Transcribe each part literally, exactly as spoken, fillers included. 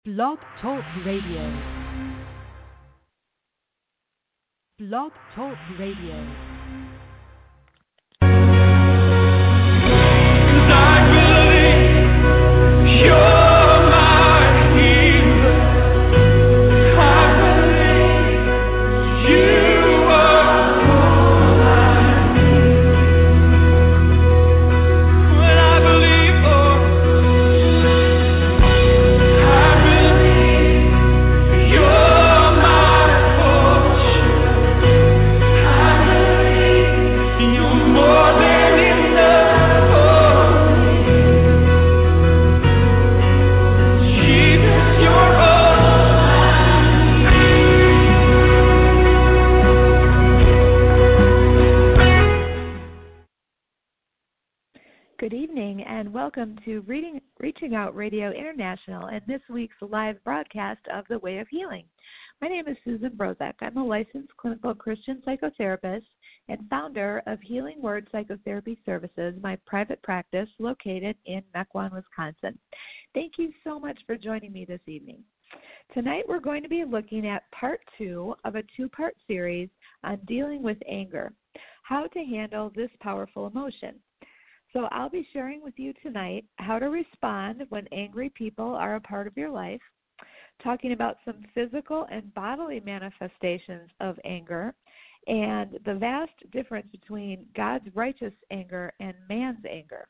Blog Talk Radio. Blog Talk Radio. Good evening and welcome to Reading, Reaching Out Radio International and this week's live broadcast of The Way of Healing. My name is Susan Brozak. I'm a licensed clinical Christian psychotherapist and founder of Healing Word Psychotherapy Services, my private practice located in Mequon, Wisconsin. Thank you so much for joining me this evening. Tonight we're going to be looking at part two of a two-part series on dealing with anger, how to handle this powerful emotion. So I'll be sharing with you tonight how to respond when angry people are a part of your life, talking about some physical and bodily manifestations of anger, and the vast difference between God's righteous anger and man's anger.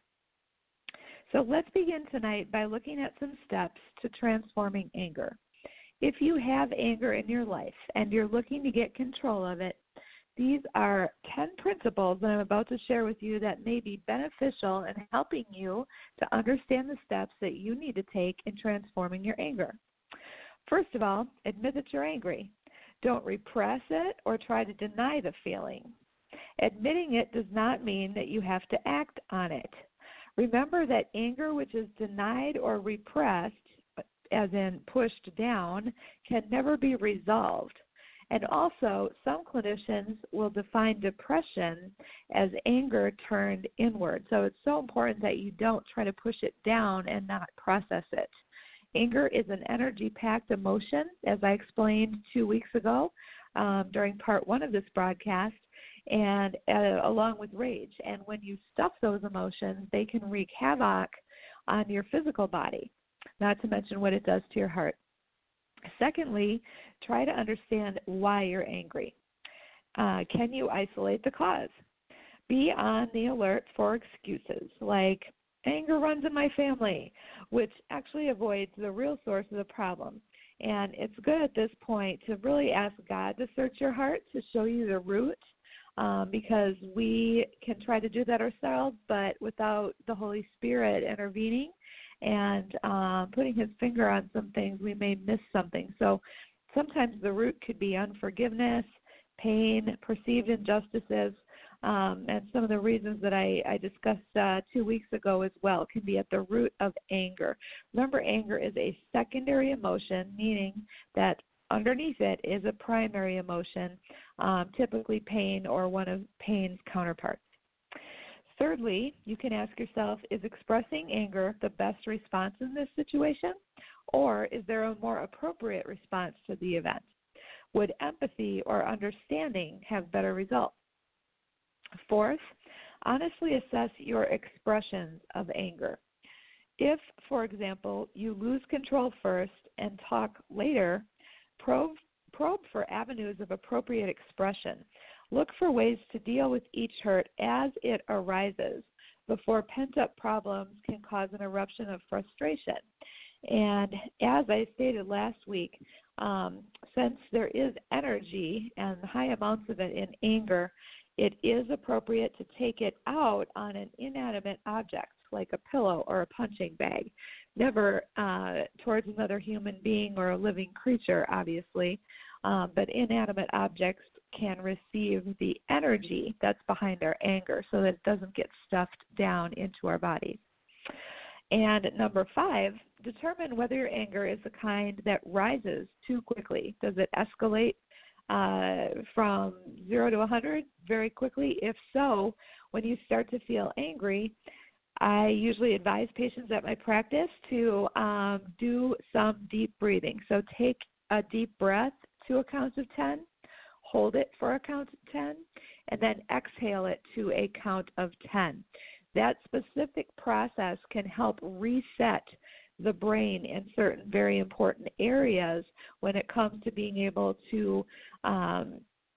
So let's begin tonight by looking at some steps to transforming anger. If you have anger in your life and you're looking to get control of it, these are ten principles that I'm about to share with you that may be beneficial in helping you to understand the steps that you need to take in transforming your anger. First of all, admit that you're angry. Don't repress it or try to deny the feeling. Admitting it does not mean that you have to act on it. Remember that anger which is denied or repressed, as in pushed down, can never be resolved. And also, some clinicians will define depression as anger turned inward. So it's so important that you don't try to push it down and not process it. Anger is an energy-packed emotion, as I explained two weeks ago um, during part one of this broadcast, and uh, along with rage. And when you stuff those emotions, they can wreak havoc on your physical body, not to mention what it does to your heart. Secondly, try to understand why you're angry. Uh, can you isolate the cause? Be on the alert for excuses like anger runs in my family, which actually avoids the real source of the problem. And it's good at this point to really ask God to search your heart to show you the root, um, because we can try to do that ourselves, but without the Holy Spirit intervening and um, putting his finger on some things, we may miss something. So sometimes the root could be unforgiveness, pain, perceived injustices, um, and some of the reasons that I, I discussed uh, two weeks ago as well can be at the root of anger. Remember, anger is a secondary emotion, meaning that underneath it is a primary emotion, um, typically pain or one of pain's counterparts. Thirdly, you can ask yourself, is expressing anger the best response in this situation, or is there a more appropriate response to the event? Would empathy or understanding have better results? Fourth, honestly assess your expressions of anger. If, for example, you lose control first and talk later, probe, probe for avenues of appropriate expression. Look for ways to deal with each hurt as it arises before pent-up problems can cause an eruption of frustration. And as I stated last week, um, since there is energy and high amounts of it in anger, it is appropriate to take it out on an inanimate object like a pillow or a punching bag, never uh, towards another human being or a living creature, obviously, um, but inanimate objects can receive the energy that's behind our anger so that it doesn't get stuffed down into our bodies. And number five, determine whether your anger is the kind that rises too quickly. Does it escalate uh, from zero to one hundred very quickly? If so, when you start to feel angry, I usually advise patients at my practice to um, do some deep breathing. So take a deep breath to a count of ten, hold it for a count of ten, and then exhale it to a count of ten. That specific process can help reset the brain in certain very important areas when it comes to being able to um,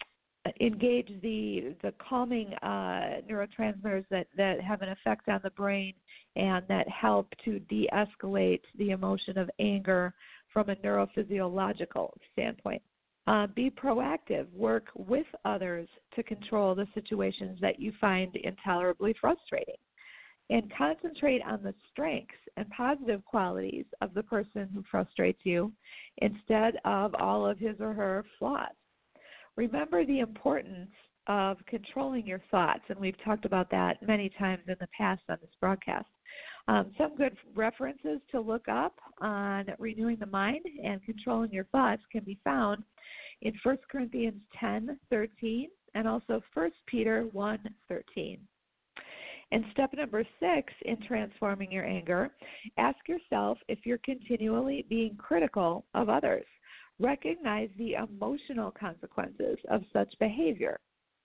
engage the the calming uh, neurotransmitters that, that have an effect on the brain and that help to de-escalate the emotion of anger from a neurophysiological standpoint. Uh, be proactive. Work with others to control the situations that you find intolerably frustrating. And concentrate on the strengths and positive qualities of the person who frustrates you instead of all of his or her flaws. Remember the importance of controlling your thoughts, and we've talked about that many times in the past on this broadcast. Um, some good references to look up on renewing the mind and controlling your thoughts can be found in First Corinthians ten thirteen and also First Peter one thirteen. And step number six in transforming your anger, ask yourself if you're continually being critical of others. Recognize the emotional consequences of such behavior.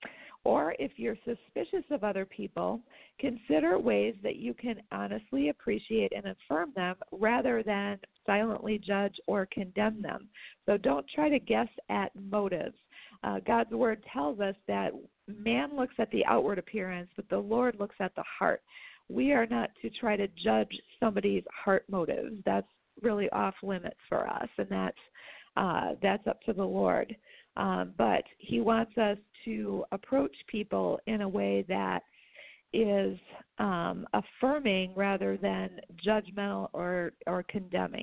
Or if you're suspicious of other people, consider ways that you can honestly appreciate and affirm them rather than silently judge or condemn them. So don't try to guess at motives. Uh, God's Word tells us that man looks at the outward appearance, but the Lord looks at the heart. We are not to try to judge somebody's heart motives. That's really off limits for us, and that's uh, that's up to the Lord. Um, but He wants us to approach people in a way that is um, affirming rather than judgmental or, or condemning.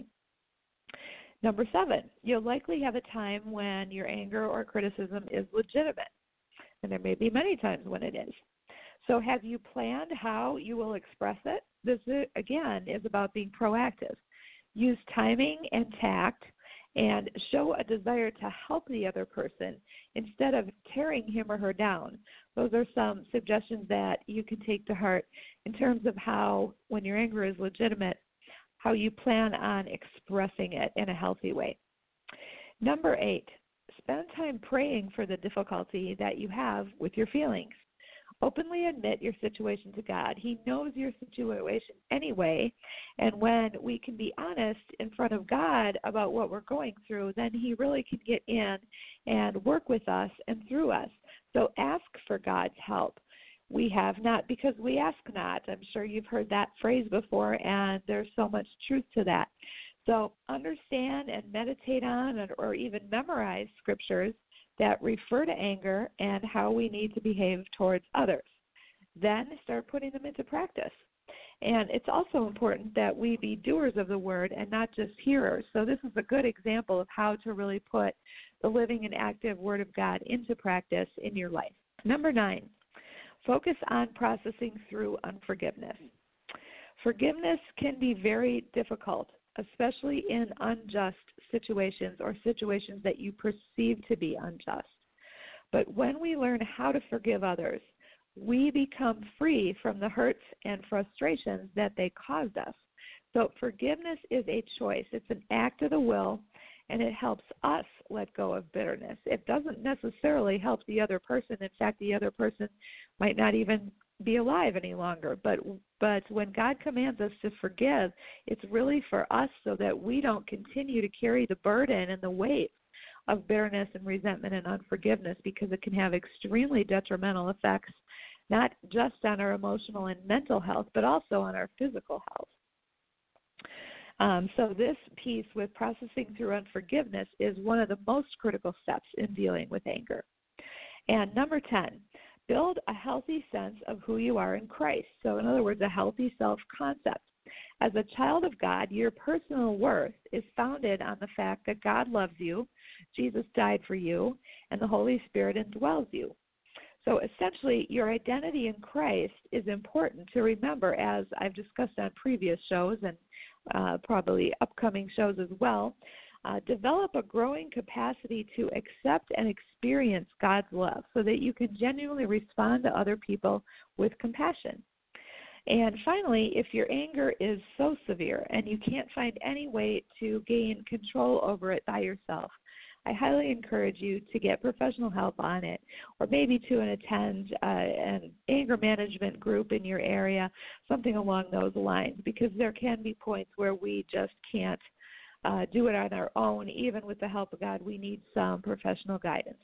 Number seven, you'll likely have a time when your anger or criticism is legitimate, and there may be many times when it is. So have you planned how you will express it? This, again, is about being proactive. Use timing and tact and show a desire to help the other person instead of tearing him or her down. Those are some suggestions that you can take to heart in terms of how, when your anger is legitimate, how you plan on expressing it in a healthy way. Number eight, spend time praying for the difficulty that you have with your feelings. Openly admit your situation to God. He knows your situation anyway, and when we can be honest in front of God about what we're going through, then He really can get in and work with us and through us. So ask for God's help. We have not because we ask not. I'm sure you've heard that phrase before, and there's so much truth to that. So understand and meditate on and, or even memorize scriptures that refer to anger and how we need to behave towards others. Then start putting them into practice. And it's also important that we be doers of the word and not just hearers. So this is a good example of how to really put the living and active word of God into practice in your life. Number nine, focus on processing through unforgiveness. Forgiveness can be very difficult, especially in unjust situations or situations that you perceive to be unjust. But when we learn how to forgive others, we become free from the hurts and frustrations that they caused us. So forgiveness is a choice. It's an act of the will, and it helps us let go of bitterness. It doesn't necessarily help the other person. In fact, the other person might not even be alive any longer. But but when God commands us to forgive, it's really for us so that we don't continue to carry the burden and the weight of bitterness and resentment and unforgiveness, because it can have extremely detrimental effects, not just on our emotional and mental health, but also on our physical health. Um, so this piece with processing through unforgiveness is one of the most critical steps in dealing with anger. And number ten, build a healthy sense of who you are in Christ. So in other words, a healthy self-concept. As a child of God, your personal worth is founded on the fact that God loves you, Jesus died for you, and the Holy Spirit indwells you. So essentially, your identity in Christ is important to remember, as I've discussed on previous shows and uh, probably upcoming shows as well. Uh, develop a growing capacity to accept and experience God's love so that you can genuinely respond to other people with compassion. And finally, if your anger is so severe and you can't find any way to gain control over it by yourself, I highly encourage you to get professional help on it, or maybe to attend uh, an anger management group in your area, something along those lines, because there can be points where we just can't uh, do it on our own. Even with the help of God, we need some professional guidance.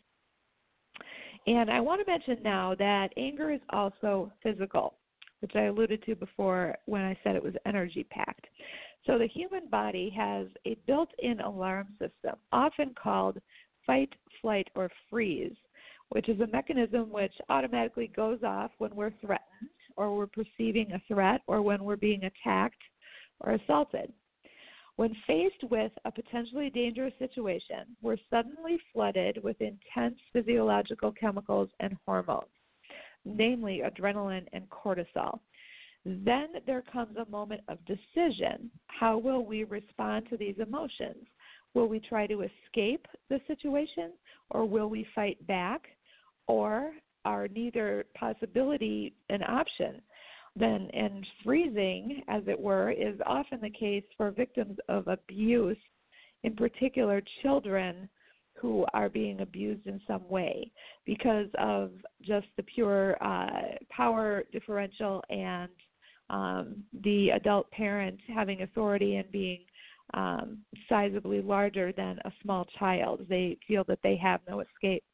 And I want to mention now that anger is also physical, which I alluded to before when I said it was energy-packed. So the human body has a built-in alarm system, often called fight, flight, or freeze, which is a mechanism which automatically goes off when we're threatened or we're perceiving a threat or when we're being attacked or assaulted. When faced with a potentially dangerous situation, we're suddenly flooded with intense physiological chemicals and hormones, namely adrenaline and cortisol. Then there comes a moment of decision. How will we respond to these emotions? Will we try to escape the situation, or will we fight back, or are neither possibility an option? Then, and freezing, as it were, is often the case for victims of abuse, in particular children who are being abused in some way because of just the pure uh, power differential and um, the adult parent having authority and being um, sizably larger than a small child. They feel that they have no escape.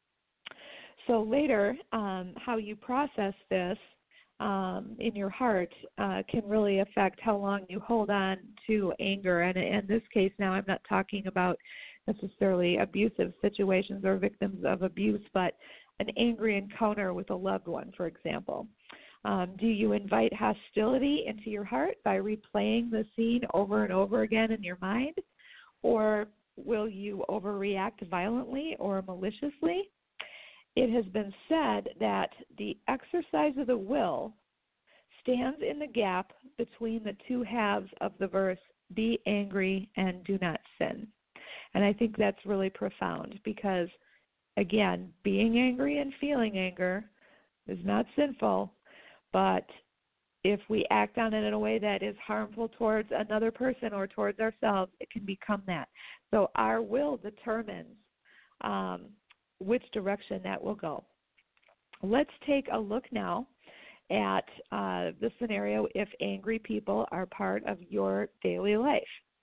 So later, um, how you process this um, in your heart uh, can really affect how long you hold on to anger. And in this case now, I'm not talking about necessarily abusive situations or victims of abuse, but an angry encounter with a loved one, for example. Um, do you invite hostility into your heart by replaying the scene over and over again in your mind? Or will you overreact violently or maliciously? It has been said that the exercise of the will stands in the gap between the two halves of the verse, be angry and do not sin. And I think that's really profound because, again, being angry and feeling anger is not sinful, but if we act on it in a way that is harmful towards another person or towards ourselves, it can become that. So our will determines um, which direction that will go. Let's take a look now at uh, the scenario if angry people are part of your daily life.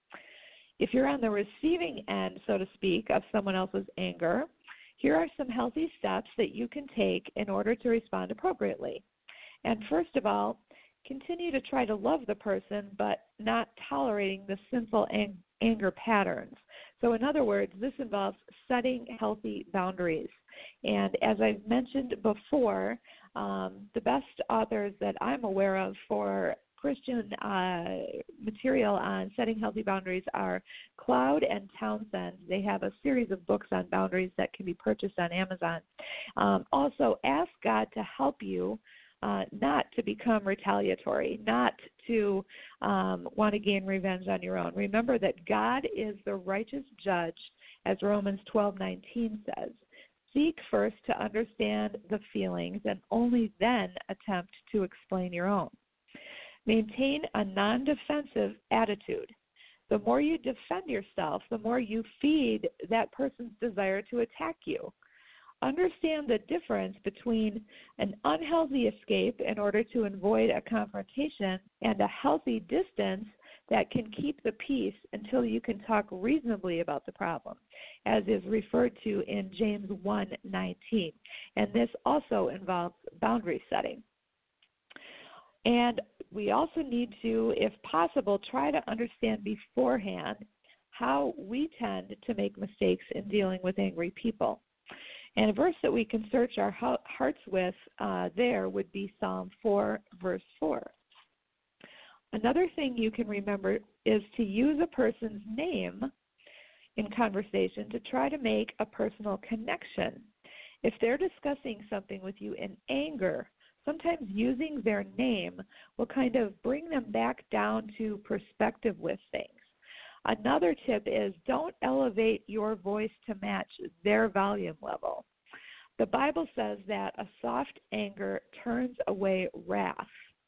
If you're on the receiving end, so to speak, of someone else's anger, here are some healthy steps that you can take in order to respond appropriately. And first of all, continue to try to love the person, but not tolerating the sinful ang- anger patterns. So in other words, this involves setting healthy boundaries. And as I've mentioned before, um, the best authors that I'm aware of for Christian uh, material on setting healthy boundaries are Cloud and Townsend. They have a series of books on boundaries that can be purchased on Amazon. Um, also, ask God to help you Uh, not to become retaliatory, not to um, want to gain revenge on your own. Remember that God is the righteous judge, as Romans twelve nineteen says. Seek first to understand the feelings and only then attempt to explain your own. Maintain a non-defensive attitude. The more you defend yourself, the more you feed that person's desire to attack you. Understand the difference between an unhealthy escape in order to avoid a confrontation and a healthy distance that can keep the peace until you can talk reasonably about the problem, as is referred to in James one nineteen. And this also involves boundary setting. And we also need to, if possible, try to understand beforehand how we tend to make mistakes in dealing with angry people. And a verse that we can search our hearts with uh, there would be Psalm four, verse four. Another thing you can remember is to use a person's name in conversation to try to make a personal connection. If they're discussing something with you in anger, sometimes using their name will kind of bring them back down to perspective with things. Another tip is don't elevate your voice to match their volume level. The Bible says that a soft anger turns away wrath.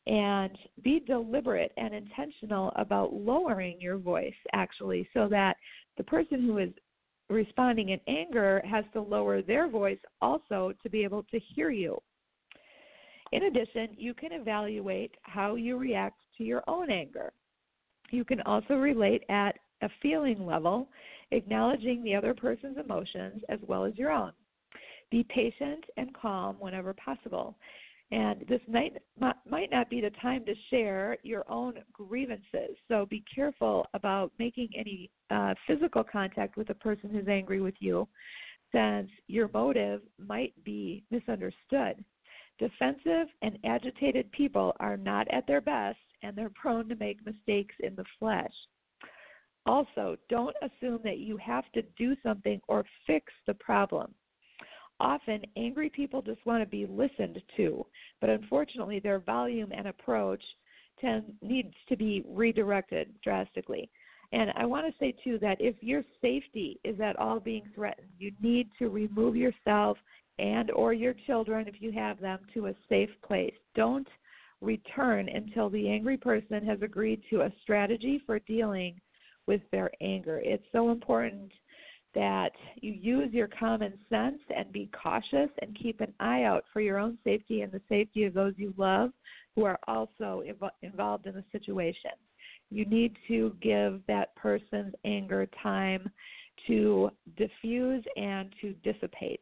And be deliberate and intentional about lowering your voice, actually, so that the person who is responding in anger has to lower their voice also to be able to hear you. In addition, you can evaluate how you react to your own anger. You can also relate at a feeling level, acknowledging the other person's emotions as well as your own. Be patient and calm whenever possible. And this might, might not be the time to share your own grievances, so be careful about making any uh, physical contact with the person who's angry with you, since your motive might be misunderstood. Defensive and agitated people are not at their best, and they're prone to make mistakes in the flesh. Also, don't assume that you have to do something or fix the problem. Often, angry people just want to be listened to, but unfortunately, their volume and approach tend, needs to be redirected drastically. And I want to say, too, that if your safety is at all being threatened, you need to remove yourself and or your children, if you have them, to a safe place. Don't return until the angry person has agreed to a strategy for dealing with their anger. It's so important that you use your common sense and be cautious and keep an eye out for your own safety and the safety of those you love who are also inv- involved in the situation. You need to give that person's anger time to diffuse and to dissipate.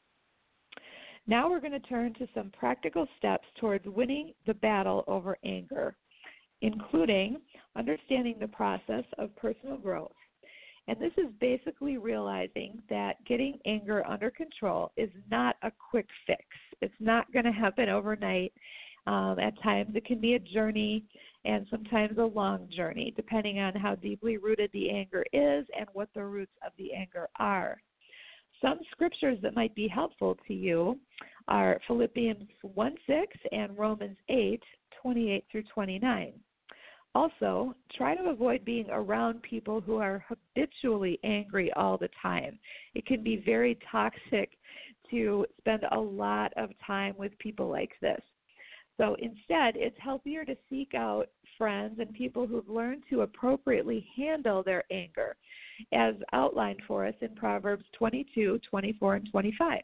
Now we're going to turn to some practical steps towards winning the battle over anger, including understanding the process of personal growth. And this is basically realizing that getting anger under control is not a quick fix. It's not going to happen overnight. Um, at times it can be a journey and sometimes a long journey, depending on how deeply rooted the anger is and what the roots of the anger are. Some scriptures that might be helpful to you are Philippians one six and Romans eight twenty-eight through twenty-nine. Also, try to avoid being around people who are habitually angry all the time. It can be very toxic to spend a lot of time with people like this. So instead, it's healthier to seek out friends and people who've learned to appropriately handle their anger, as outlined for us in Proverbs twenty-two, twenty-four, and twenty-five.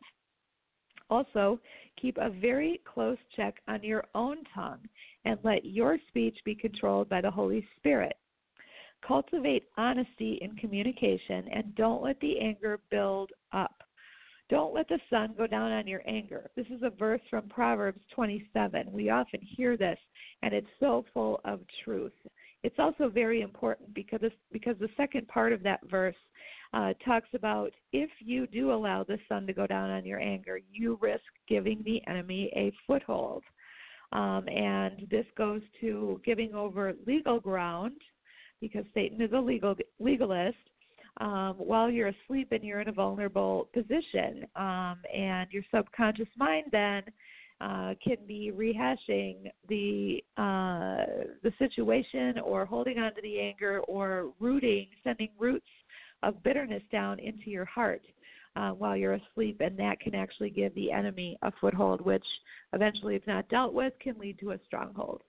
Also, keep a very close check on your own tongue and let your speech be controlled by the Holy Spirit. Cultivate honesty in communication and don't let the anger build up. Don't let the sun go down on your anger. This is a verse from Proverbs twenty-seven. We often hear this, and it's so full of truth. It's also very important because, because the second part of that verse uh, talks about if you do allow the sun to go down on your anger, you risk giving the enemy a foothold. Um, and this goes to giving over legal ground, because Satan is a legal legalist, um, while you're asleep and you're in a vulnerable position. Um, and your subconscious mind then uh, can be rehashing the uh, the situation or holding on to the anger or rooting, sending roots of bitterness down into your heart uh, while you're asleep, and that can actually give the enemy a foothold, which eventually, if not dealt with, can lead to a stronghold.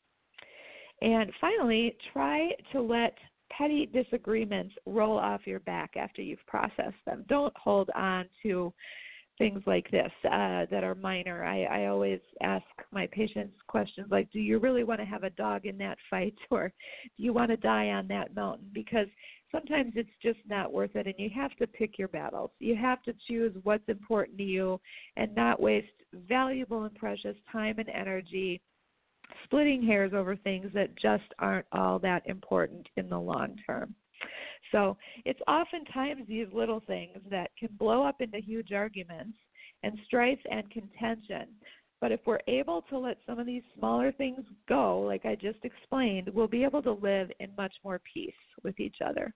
And finally, try to let petty disagreements roll off your back after you've processed them. Don't hold on to things like this uh, that are minor. I, I always ask my patients questions like, do you really want to have a dog in that fight, or do you want to die on that mountain? Because sometimes it's just not worth it, and you have to pick your battles. You have to choose what's important to you and not waste valuable and precious time and energy splitting hairs over things that just aren't all that important in the long term. So it's oftentimes these little things that can blow up into huge arguments and strife and contention. But if we're able to let some of these smaller things go, like I just explained, we'll be able to live in much more peace with each other.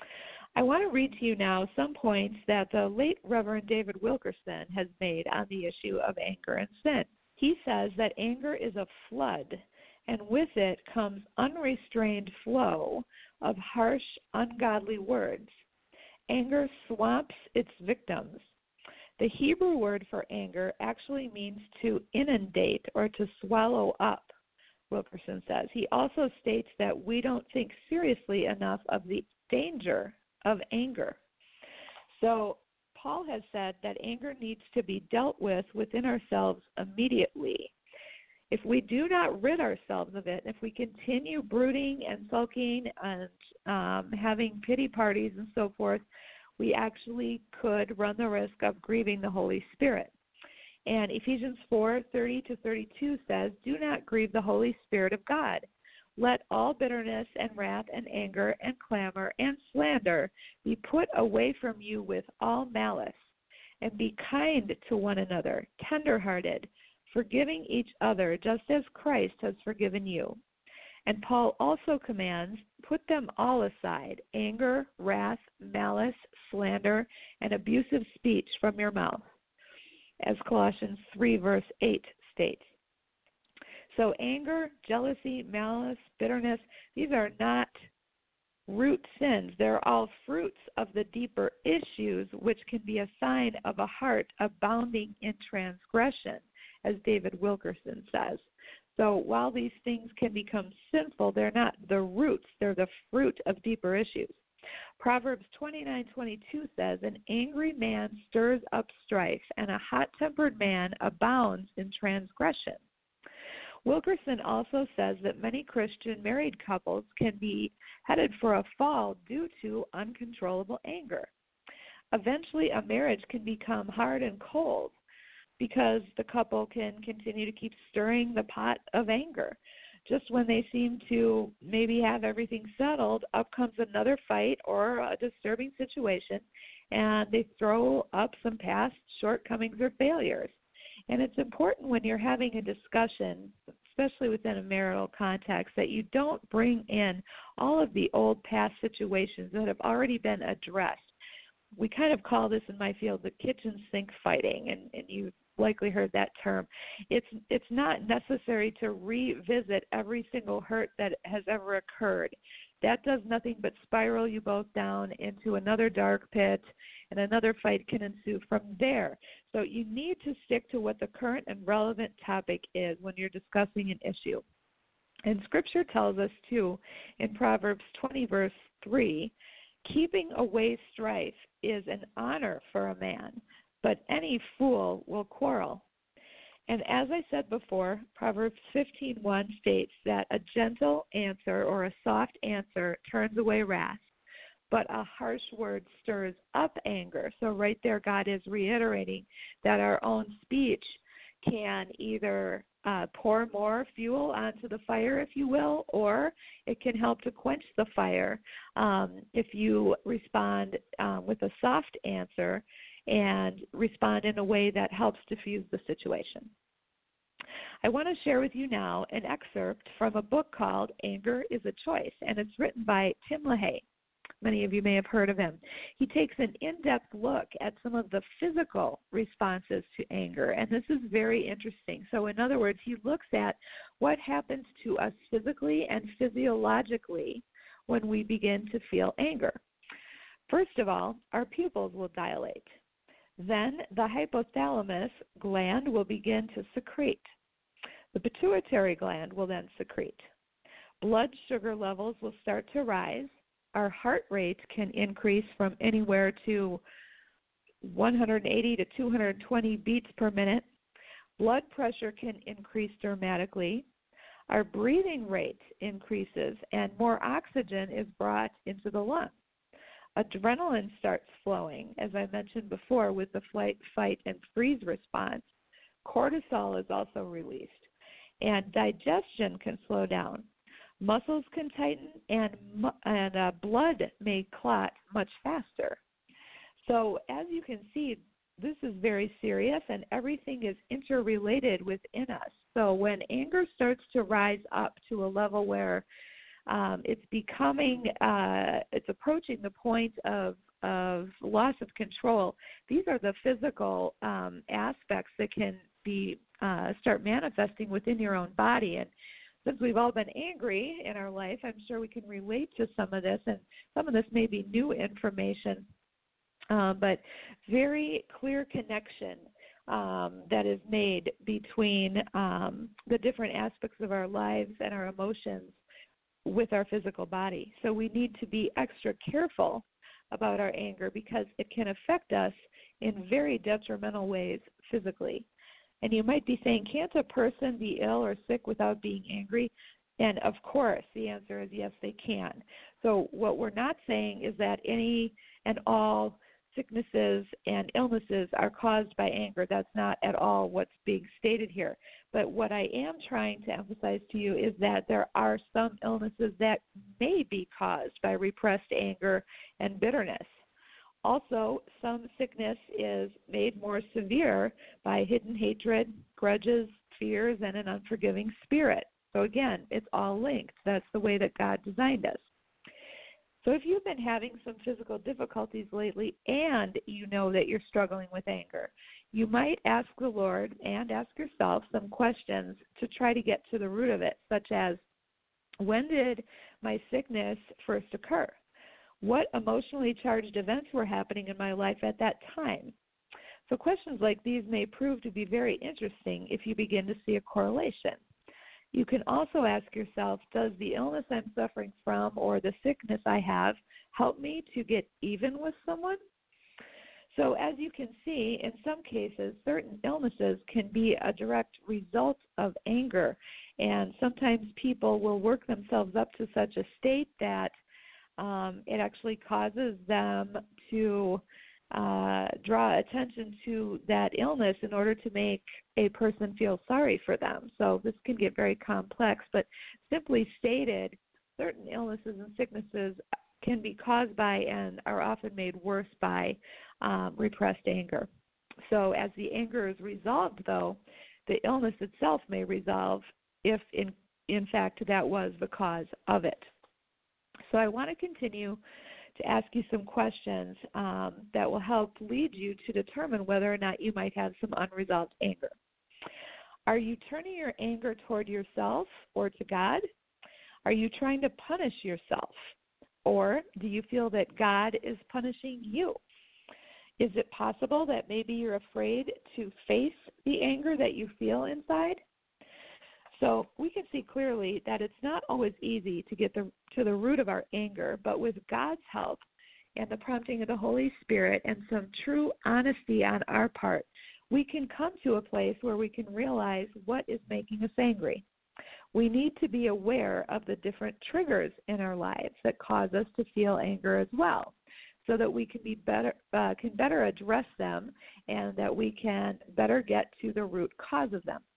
I want to read to you now some points that the late Reverend David Wilkerson has made on the issue of anger and sin. He says that anger is a flood, and with it comes unrestrained flow of harsh, ungodly words. Anger swamps its victims. The Hebrew word for anger actually means to inundate or to swallow up. Wilkerson says. He also states that we don't think seriously enough of the danger of anger. So Paul has said that anger needs to be dealt with within ourselves immediately. If we do not rid ourselves of it, if we continue brooding and sulking and um, having pity parties and so forth, we actually could run the risk of grieving the Holy Spirit. And Ephesians four thirty to thirty-two says, "Do not grieve the Holy Spirit of God. Let all bitterness and wrath and anger and clamor and slander be put away from you with all malice. And be kind to one another, tender-hearted, forgiving each other just as Christ has forgiven you." And Paul also commands, "Put them all aside, anger, wrath, malice, slander, and abusive speech from your mouth," as Colossians three, verse eight states. So anger, jealousy, malice, bitterness, these are not root sins. They're all fruits of the deeper issues, which can be a sign of a heart abounding in transgression, as David Wilkerson says. So while these things can become sinful, they're not the roots. They're the fruit of deeper issues. Proverbs twenty-nine twenty-two says, "An angry man stirs up strife, and a hot-tempered man abounds in transgression." Wilkerson also says that many Christian married couples can be headed for a fall due to uncontrollable anger. Eventually, a marriage can become hard and cold because the couple can continue to keep stirring the pot of anger. Just when they seem to maybe have everything settled, up comes another fight or a disturbing situation, and they throw up some past shortcomings or failures. And it's important when you're having a discussion, especially within a marital context, that you don't bring in all of the old past situations that have already been addressed. We kind of call this in my field the kitchen sink fighting, and, and you've likely heard that term. It's it's not necessary to revisit every single hurt that has ever occurred. That does nothing but spiral you both down into another dark pit, and another fight can ensue from there. So you need to stick to what the current and relevant topic is when you're discussing an issue. And Scripture tells us, too, in Proverbs twenty, verse three, "Keeping away strife is an honor for a man, but any fool will quarrel." And as I said before, Proverbs fifteen one states that a gentle answer or a soft answer turns away wrath, but a harsh word stirs up anger. So right there, God is reiterating that our own speech can either uh, pour more fuel onto the fire, if you will, or it can help to quench the fire um, if you respond um, with a soft answer and respond in a way that helps diffuse the situation. I want to share with you now an excerpt from a book called Anger is a Choice, and it's written by Tim LaHaye. Many of you may have heard of him. He takes an in-depth look at some of the physical responses to anger, and this is very interesting. So in other words, he looks at what happens to us physically and physiologically when we begin to feel anger. First of all, our pupils will dilate. Then the hypothalamus gland will begin to secrete. The pituitary gland will then secrete. Blood sugar levels will start to rise. Our heart rate can increase from anywhere to one hundred eighty to two hundred twenty beats per minute. Blood pressure can increase dramatically. Our breathing rate increases, and more oxygen is brought into the lungs. Adrenaline starts flowing, as I mentioned before, with the flight, fight, and freeze response. Cortisol is also released, and digestion can slow down. Muscles can tighten, and, and uh, blood may clot much faster. So as you can see, this is very serious, and everything is interrelated within us. So when anger starts to rise up to a level where um, it's becoming, uh, it's approaching the point of, of loss of control, these are the physical um, aspects that can be uh, start manifesting within your own body. And since we've all been angry in our life, I'm sure we can relate to some of this, and some of this may be new information, uh, but very clear connection um, that is made between um, the different aspects of our lives and our emotions with our physical body. So we need to be extra careful about our anger because it can affect us in very detrimental ways physically. And you might be saying, can't a person be ill or sick without being angry? And of course, the answer is yes, they can. So what we're not saying is that any and all sicknesses and illnesses are caused by anger. That's not at all what's being stated here. But what I am trying to emphasize to you is that there are some illnesses that may be caused by repressed anger and bitterness. Also, some sickness is made more severe by hidden hatred, grudges, fears, and an unforgiving spirit. So again, it's all linked. That's the way that God designed us. So if you've been having some physical difficulties lately and you know that you're struggling with anger, you might ask the Lord and ask yourself some questions to try to get to the root of it, such as, when did my sickness first occur? What emotionally charged events were happening in my life at that time? So questions like these may prove to be very interesting if you begin to see a correlation. You can also ask yourself, does the illness I'm suffering from or the sickness I have help me to get even with someone? So as you can see, in some cases, certain illnesses can be a direct result of anger, and sometimes people will work themselves up to such a state that um, it actually causes them to uh, draw attention to that illness in order to make a person feel sorry for them. So this can get very complex, but simply stated, certain illnesses and sicknesses can be caused by and are often made worse by um, repressed anger. So as the anger is resolved, though, the illness itself may resolve if, in, in fact, that was the cause of it. So I want to continue to ask you some questions um, that will help lead you to determine whether or not you might have some unresolved anger. Are you turning your anger toward yourself or to God? Are you trying to punish yourself? Or do you feel that God is punishing you? Is it possible that maybe you're afraid to face the anger that you feel inside? So we can see clearly that it's not always easy to get the, to the root of our anger, but with God's help and the prompting of the Holy Spirit and some true honesty on our part, we can come to a place where we can realize what is making us angry. We need to be aware of the different triggers in our lives that cause us to feel anger as well, so that we can be better uh, can better address them and that we can better get to the root cause of them.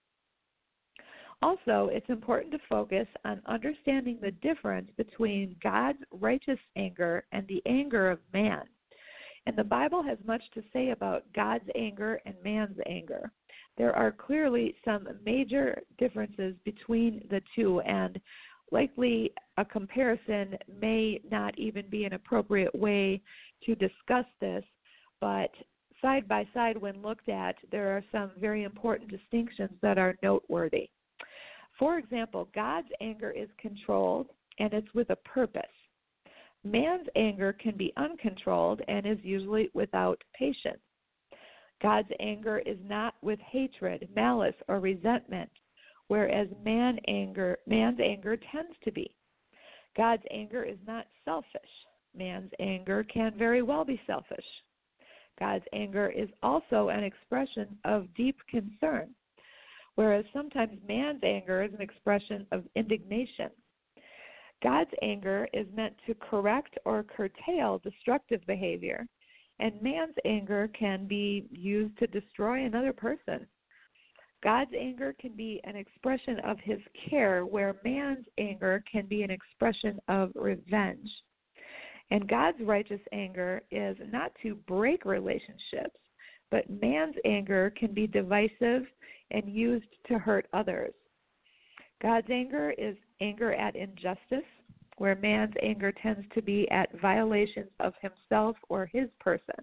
Also, it's important to focus on understanding the difference between God's righteous anger and the anger of man. And the Bible has much to say about God's anger and man's anger. There are clearly some major differences between the two, and likely a comparison may not even be an appropriate way to discuss this, but side by side when looked at, there are some very important distinctions that are noteworthy. For example, God's anger is controlled and it's with a purpose. Man's anger can be uncontrolled and is usually without patience. God's anger is not with hatred, malice, or resentment, whereas man anger, man's anger tends to be. God's anger is not selfish. Man's anger can very well be selfish. God's anger is also an expression of deep concern, whereas sometimes man's anger is an expression of indignation. God's anger is meant to correct or curtail destructive behavior, and man's anger can be used to destroy another person. God's anger can be an expression of his care, where man's anger can be an expression of revenge. And God's righteous anger is not to break relationships, but man's anger can be divisive and used to hurt others. God's anger is anger at injustice, where man's anger tends to be at violations of himself or his person.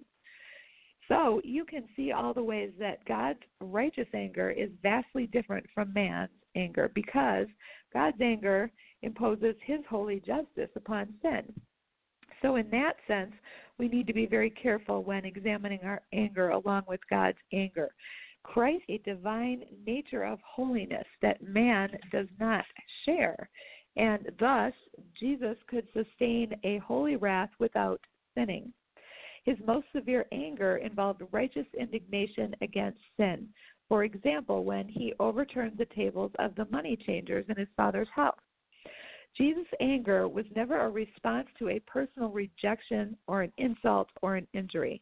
So you can see all the ways that God's righteous anger is vastly different from man's anger, because God's anger imposes his holy justice upon sin. So in that sense, we need to be very careful when examining our anger along with God's anger. Christ, a divine nature of holiness that man does not share, and thus Jesus could sustain a holy wrath without sinning. His most severe anger involved righteous indignation against sin. For example, when he overturned the tables of the money changers in his father's house. Jesus' anger was never a response to a personal rejection or an insult or an injury.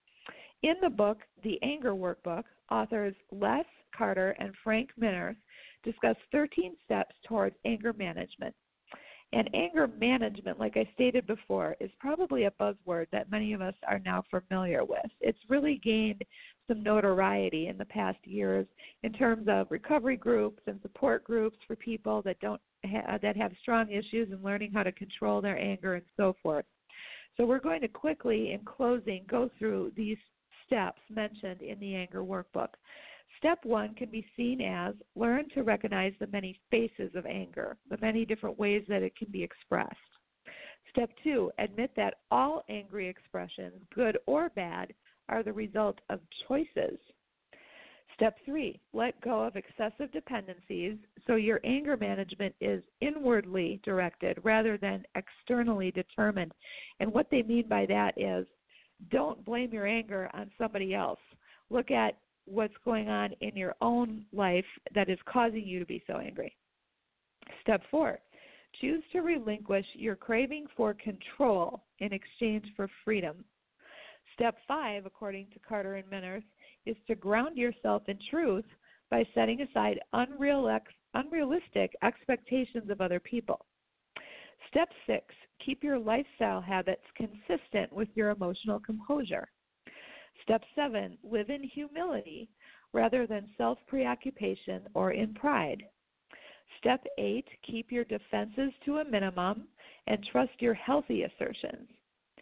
In the book, The Anger Workbook, authors Les Carter and Frank Minirth discuss thirteen steps towards anger management. And anger management, like I stated before, is probably a buzzword that many of us are now familiar with. It's really gained some notoriety in the past years in terms of recovery groups and support groups for people that don't ha- that have strong issues in learning how to control their anger and so forth. So we're going to quickly, in closing, go through these steps mentioned in the Anger Workbook. Step one can be seen as learn to recognize the many faces of anger, the many different ways that it can be expressed. Step two, admit that all angry expressions, good or bad, are the result of choices. Step three, let go of excessive dependencies so your anger management is inwardly directed rather than externally determined. And what they mean by that is don't blame your anger on somebody else. Look at what's going on in your own life that is causing you to be so angry. Step four, choose to relinquish your craving for control in exchange for freedom. Step five, according to Carter and Minirth, is to ground yourself in truth by setting aside unreal ex- unrealistic expectations of other people. Step six, keep your lifestyle habits consistent with your emotional composure. Step seven, live in humility rather than self-preoccupation or in pride. Step eight, keep your defenses to a minimum and trust your healthy assertions.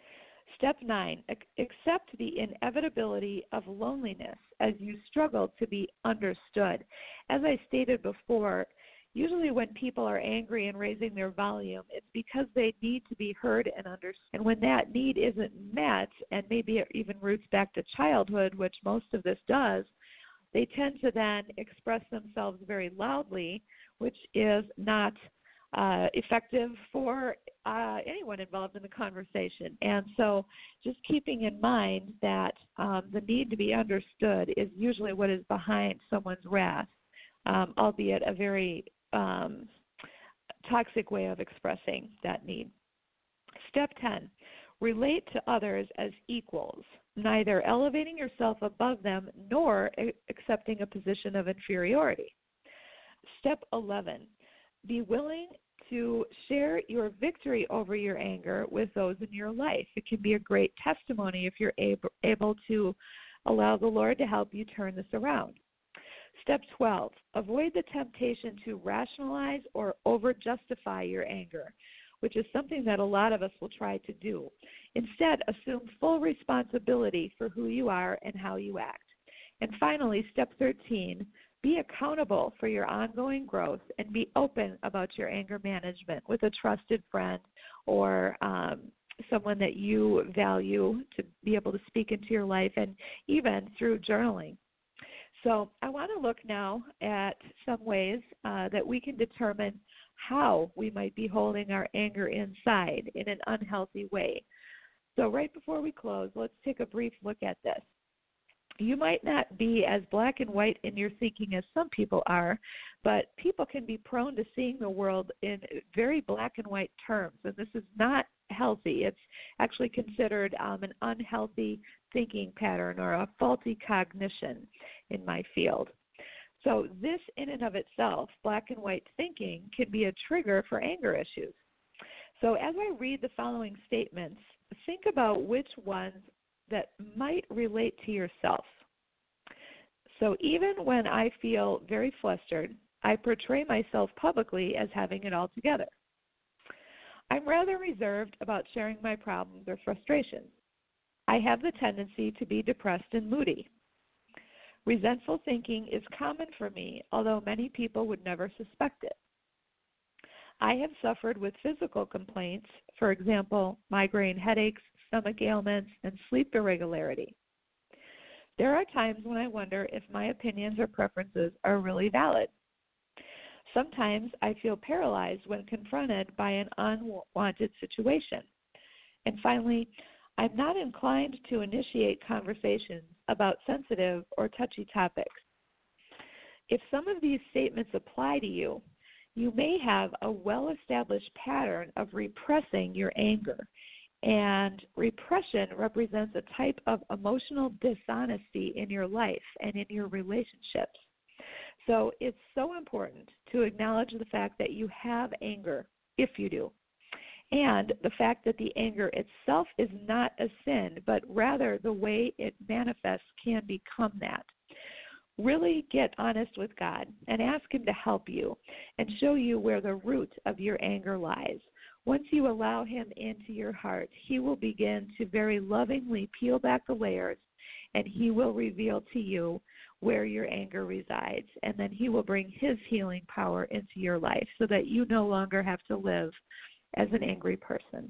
Step nine, accept the inevitability of loneliness as you struggle to be understood. As I stated before, usually when people are angry and raising their volume, it's because they need to be heard and understood. And when that need isn't met, and maybe it even roots back to childhood, which most of this does, they tend to then express themselves very loudly, which is not uh, effective for uh, anyone involved in the conversation. And so just keeping in mind that um, the need to be understood is usually what is behind someone's wrath, um, albeit a very um, toxic way of expressing that need. Step ten, relate to others as equals, neither elevating yourself above them nor a- accepting a position of inferiority. Step eleven, be willing to share your victory over your anger with those in your life. It can be a great testimony if you're able, able to allow the Lord to help you turn this around. Step twelve, avoid the temptation to rationalize or over-justify your anger, which is something that a lot of us will try to do. Instead, assume full responsibility for who you are and how you act. And finally, step thirteen, be accountable for your ongoing growth and be open about your anger management with a trusted friend or um, someone that you value to be able to speak into your life, and even through journaling. So I want to look now at some ways uh, that we can determine how we might be holding our anger inside in an unhealthy way. So right before we close, let's take a brief look at this. You might not be as black and white in your thinking as some people are, but people can be prone to seeing the world in very black and white terms, and this is not healthy. It's actually considered um, an unhealthy thinking pattern or a faulty cognition in my field. So this in and of itself, black and white thinking, can be a trigger for anger issues. So as I read the following statements, think about which ones that might relate to yourself. So even when I feel very flustered, I portray myself publicly as having it all together. I'm rather reserved about sharing my problems or frustrations. I have the tendency to be depressed and moody. Resentful thinking is common for me, although many people would never suspect it. I have suffered with physical complaints, for example, migraine headaches, stomach ailments, and sleep irregularity. There are times when I wonder if my opinions or preferences are really valid. Sometimes I feel paralyzed when confronted by an unwanted situation. And finally, I'm not inclined to initiate conversations about sensitive or touchy topics. If some of these statements apply to you, you may have a well-established pattern of repressing your anger. And repression represents a type of emotional dishonesty in your life and in your relationships. So it's so important to acknowledge the fact that you have anger, if you do, and the fact that the anger itself is not a sin, but rather the way it manifests can become that. Really get honest with God and ask Him to help you and show you where the root of your anger lies. Once you allow Him into your heart, He will begin to very lovingly peel back the layers, and He will reveal to you where your anger resides, and then He will bring His healing power into your life so that you no longer have to live as an angry person.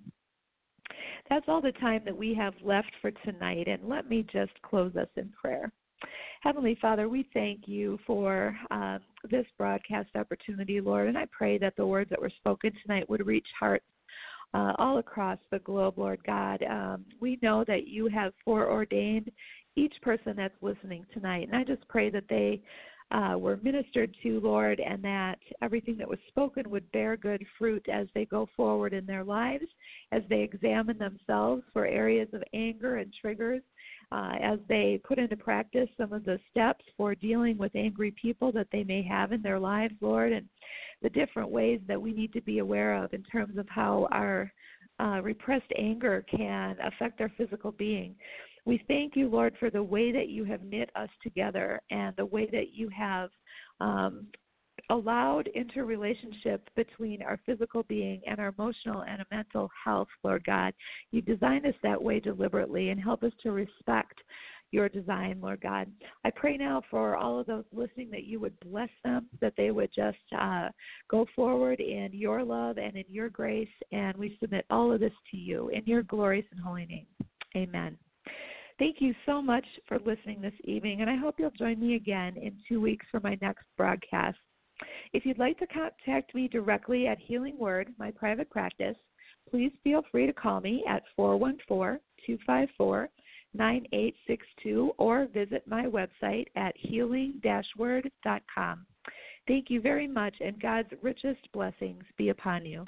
That's all the time that we have left for tonight, and let me just close us in prayer. Heavenly Father, we thank you for um, this broadcast opportunity, Lord, and I pray that the words that were spoken tonight would reach hearts uh, all across the globe, Lord God. Um, we know that you have foreordained each person that's listening tonight, and I just pray that they uh, were ministered to, Lord, and that everything that was spoken would bear good fruit as they go forward in their lives, as they examine themselves for areas of anger and triggers, uh, as they put into practice some of the steps for dealing with angry people that they may have in their lives, Lord, and the different ways that we need to be aware of in terms of how our uh, repressed anger can affect our physical being. We thank you, Lord, for the way that you have knit us together and the way that you have um, allowed interrelationship between our physical being and our emotional and mental health, Lord God. You designed us that way deliberately, and help us to respect your design, Lord God. I pray now for all of those listening that you would bless them, that they would just uh, go forward in your love and in your grace, and we submit all of this to you in your glorious and holy name. Amen. Thank you so much for listening this evening, and I hope you'll join me again in two weeks for my next broadcast. If you'd like to contact me directly at Healing Word, my private practice, please feel free to call me at four one four, two five four, nine eight six two or visit my website at healing dash word dot com. Thank you very much, and God's richest blessings be upon you.